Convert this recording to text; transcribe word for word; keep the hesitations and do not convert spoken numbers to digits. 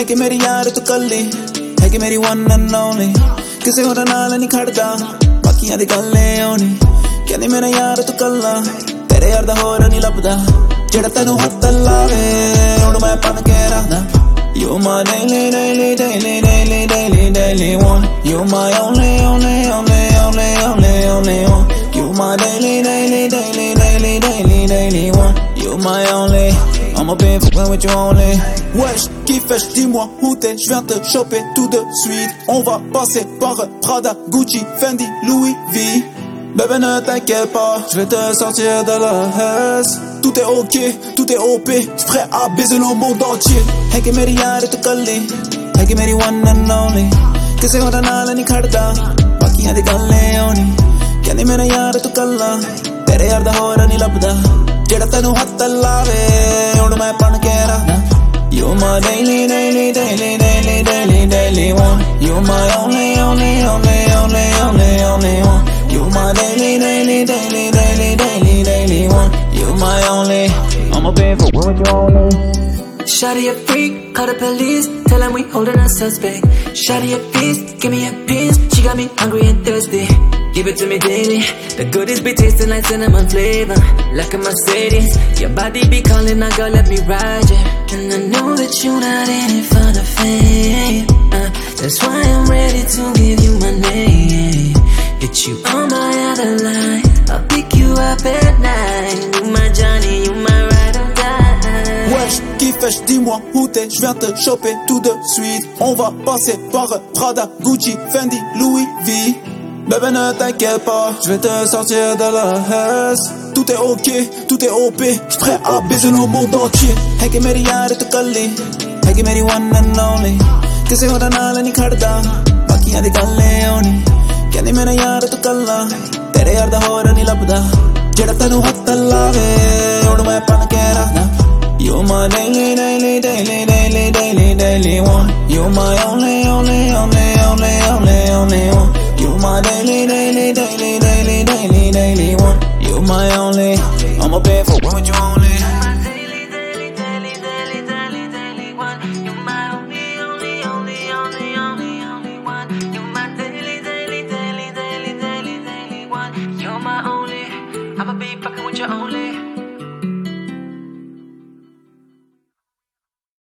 है कि मेरी यार तू कल्ली है कि मेरी वन एंड ओनली किसी होर नाल नहीं खड़दा बाकियां दी गल्ले ओनी कहंदी मेरा यार तू कल्ला तेरे यार दा होर नहीं लभदा जेड़ा तैनू हत्थ लावे हुण मैं बन के रखदा You my daily, daily, daily, daily, daily, daily one. You my only, only, only, only, only, only one. You my daily, daily, daily, daily, daily, daily one. You my only. I'ma be fucking with you only. Wesh, qui fêche, dis-moi où t'es, j'viens te choper tout de suite. On va passer par Prada, Gucci, Fendi, Louis V. Bébé ne t'inquiète pas, je vais te sortir de la haisse. Tout est ok, tout est O P, j'suis prêt à baiser le monde entier. है कि मेरी यार तू कल्ली है कि मेरी one and only किसी होर नाल नहीं खड़दा बाकियां दी गल्ले ओनी कहंदी मेरा यार तू कल्ला तेरे यार दा होर नहीं लभदा जेड़ा तैनू हत्थ लावे हुण मैं बन के रखदा You my daily, daily, daily, daily, daily, daily one. You my only, only, only, only, only, only one. You my daily, daily, daily, daily, daily, daily one. You my only. I'ma be for with you only. Shawty a freak, call the police, tell them we holding a suspect. Shawty a feast, give me a piece, she got me hungry and thirsty. Give it to me daily, the goodies be tasting like cinnamon flavor, like a Mercedes. Your body be calling, now girl let me ride you. And I know that you're not in it for the fame, uh, that's why I'm ready to give you my name. Get you on my other line, I'll pick you up at night. You my Johnny, you my ride or die. Wesh, qui fêche, dis-moi où t'es, j'viens te choper tout de suite. On va passer par Prada, Gucci, Fendi, Louis V. Bébé ne t'inquiète pas, je vais te sortir de la haisse. Tout est ok, tout est O P, j'suis prêt à baiser le monde entier. है कि मेरी यार तू कल्ली है कि मेरी one and only किसी होर नाल नहीं खड़दा बाकियां दी गल्ले ओनी कहंदी मेरा यार तू कल्ला तेरे यार दा होर नहीं लभदा जेड़ा तैनू हत्थ लावे हुण मैं बन के रखदा You my daily, daily, daily, daily, daily, daily one. You my only, only, only, only, only, only one. You my daily, daily, daily, daily, daily, daily one. You my only. I'ma be for with you only.